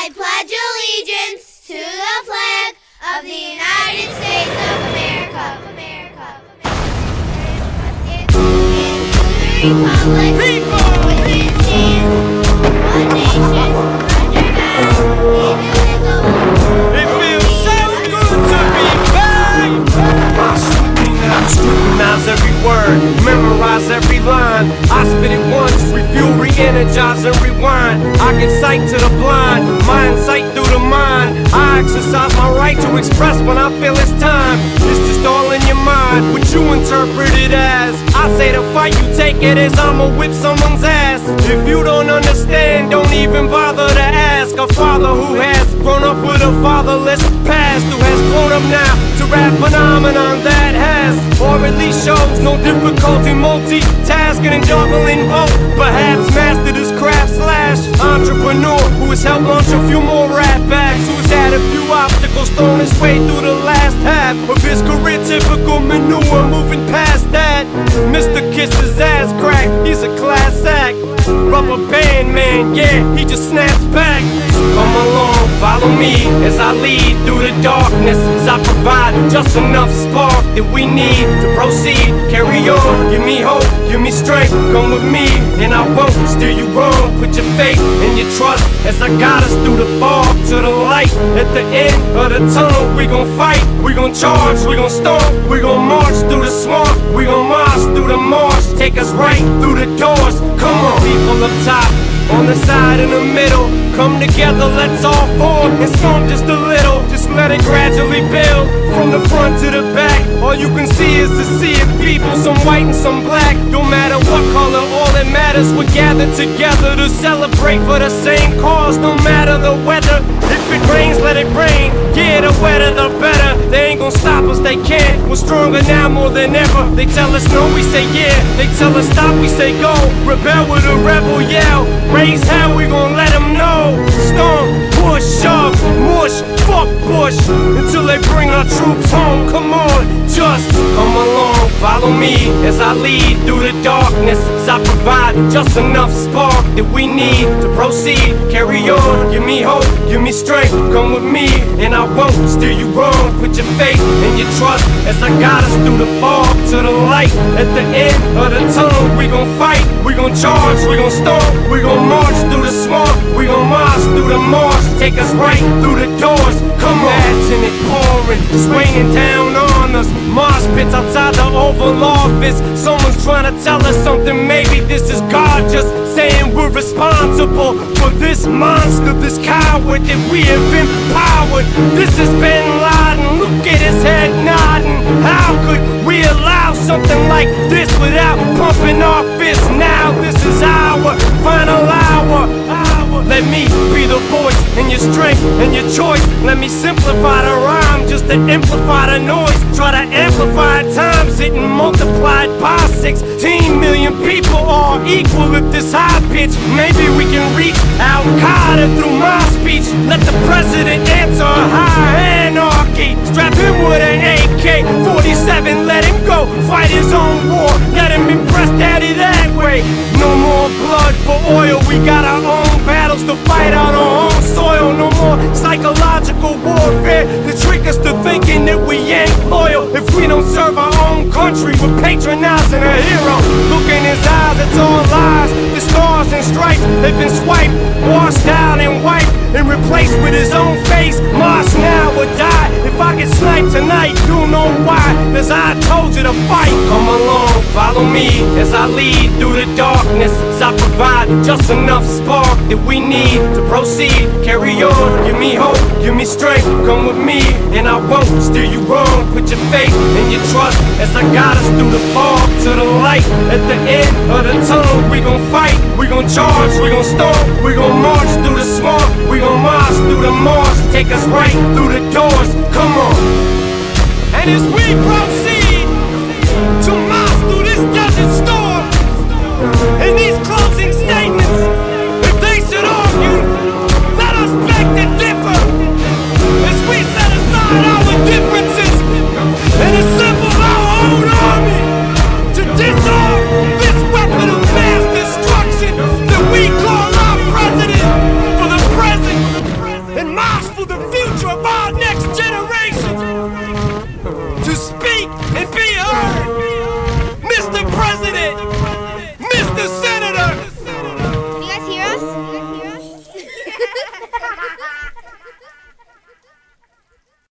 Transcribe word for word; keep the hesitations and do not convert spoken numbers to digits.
I pledge allegiance to the flag of the United States of America, America, America. And to the republic which it stands, one nation, under God, indivisible. It feels so good to be back. I scrutinize, scrutinize every word, memorize every line. I spit it once, refuel, re-energize and rewind. I get sight to the blind, mind sight through the mind. I exercise my right to express when I feel it's time. It's just all in your mind, what you interpret it as. I say the fight, you take it as I'ma whip someone's ass. If you don't understand, don't even bother to ask. A father who has grown up with a fatherless past, who has grown up now to rap phenomenon that has, or at least shows no difficulty multitasking and juggling both. Perhaps mastered his craft slash entrepreneur who has helped launch a few more rap acts, who's had a few obstacles thrown his way through the last half of his career. Typical manure, moving past that. Mister Kiss his ass crack, he's a class act. Rubber band man, yeah, he just snaps back. So come along, follow me as I lead through the darkness, as I provide just enough spark that we need to proceed. Carry on, give me hope, give me strength. Come with me and I won't steer you wrong. Put your faith and your trust as I guide us through the fog to the light. At the end of the tunnel, we gon' fight, we gon' charge, we gon' stomp, we gon' march through the swamp, we gon' march through the marsh. Take us right through the doors. Come on, people up top, on the side, in the middle. Come together, let's all form and storm just a little. Just let it gradually build from the front to the back. All you can see is the sea of people, some white and some black. No matter what color, all that matters, we're gathered together to celebrate for the same cause. No matter the weather, if it rains, let it rain. Yeah, the wetter the better. They ain't gon' stop us, they can't. We're stronger now more than ever. They tell us no, we say yeah. They tell us stop, we say go. Rebel with a rebel yell. Raise hell, we gon' let them know. Storm, push, shove, mush, fuck push, until they bring our troops home. Come on, just come along, follow me as I lead through the darkness, as I provide just enough spark that we need to proceed. Carry on, give me hope, give me strength. Come with me and I won't steer you wrong. Put your faith and your trust as I guide us through the fog to the light. At the end of the tunnel, we gon' fight, we gon' charge, we gon' stomp, we gon' march through the swamp, we gon' march through the marsh. Take us right through the doors. Come on, imagine it pouring, it's raining down on us. Mosh pits outside the Oval Office. Someone's trying to tell us something. Maybe this is God just saying we're responsible for this monster, this coward that we have empowered. This is Bin Laden, look at his head nodding. How could we allow something like this without pumping our fists? Now this is our final hour. Let me be the voice and your strength and your choice. Let me simplify the rhyme just to amplify the noise. Try to amplify times it and multiplied by sixteen million people are equal at this high pitch. Maybe we can reach Al-Qaeda through my speech. Let the president answer high anarchy. Strap him with an A K forty-seven, let him go fight his own war. Let him impress daddy that way. No more blood for oil, we got our own battles to fight on our own soil. No more psychological warfare to trick us to thinking that we ain't loyal. If we don't serve our own country, we're patronizing a hero. Look in his eyes, it's all lies. The stars and stripes, they've been swiped, washed out and wiped, and replaced with his own face. Mosh now or die. If I get sniped tonight, you'll know why. As I told you to fight. Come along, follow me as I lead through the darkness, as I provide just enough spark that we need to proceed. Carry on, give me hope, give me strength. Come with me and I won't steer you wrong. Put your faith and your trust as I guide us through the fog to the light. At the end of the tunnel, we gon' fight, we gon' charge, we gon' stomp, we gon' march through the swamp, we gon' march through the marsh. Take us right through the doors. Come on. And as we proceed